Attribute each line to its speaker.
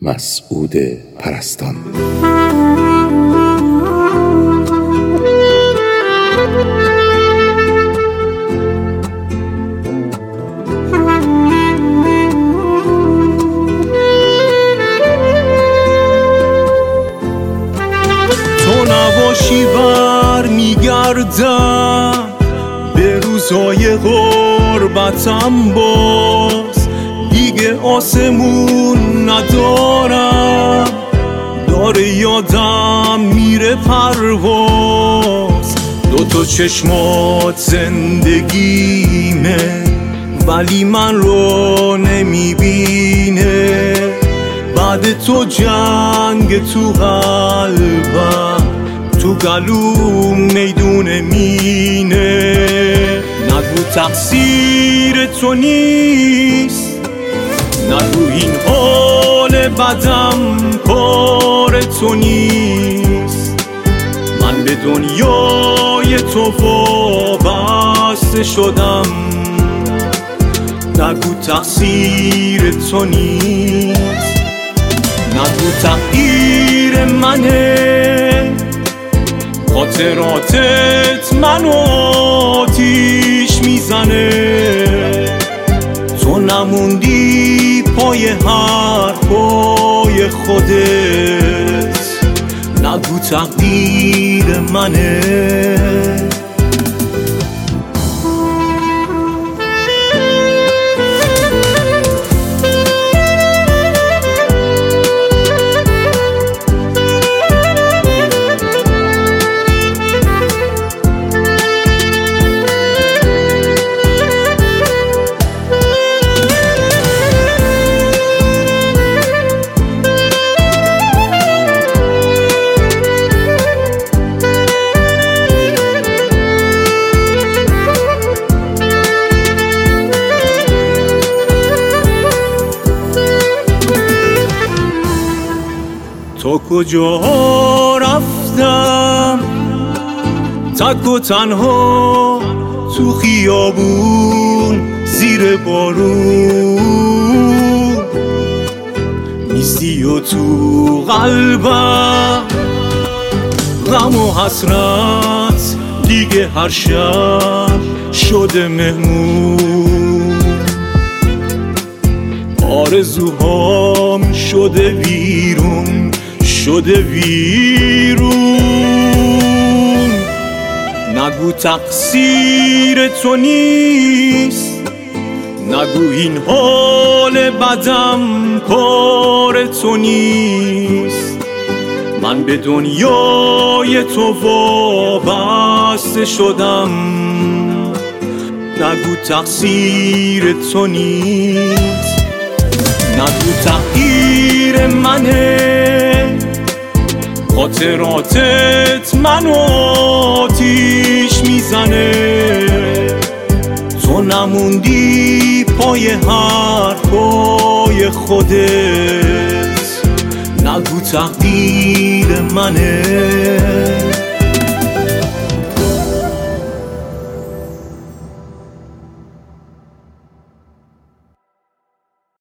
Speaker 1: مسعود پرستان.
Speaker 2: تو نباشی بر میگردم به روزای غربتم، باز دیگه آسمون ندارم، داره یادم میره پرواز. دوتا چشمات زندگیمه ولی من رو نمیبینه، بعد تو جنگ تو قلبم، تو گلوم میدون مینه. نگو تقصیر تو نیست، نگو این حال بدم کار تو نیست، من به دنیای تو وابسته شدم. نگو تقصیر تو نیست، نگو تقدیر منه، خاطراتت منو آتیش میزنه. تو نموندی پای حرفای خودت، نگو تقدیر منه. تا کجا رفتم تک و تنها تو خیابون زیر بارون، نیستی و تو قلبم غم و حسرت دیگه هر شب شده مهمون. آرزوهام شده ویرون، شده ویرون. نگو تقصیر تو نیست، نگو این حال بدم کار تو نیست، من به دنیای تو وابسته شدم. نگو تقصیر تو نیست، نگو تقدیر منه، خاطراتت منو آتیش میزنه. تو نموندی پای حرفای خودت، نگو تقدیر منه.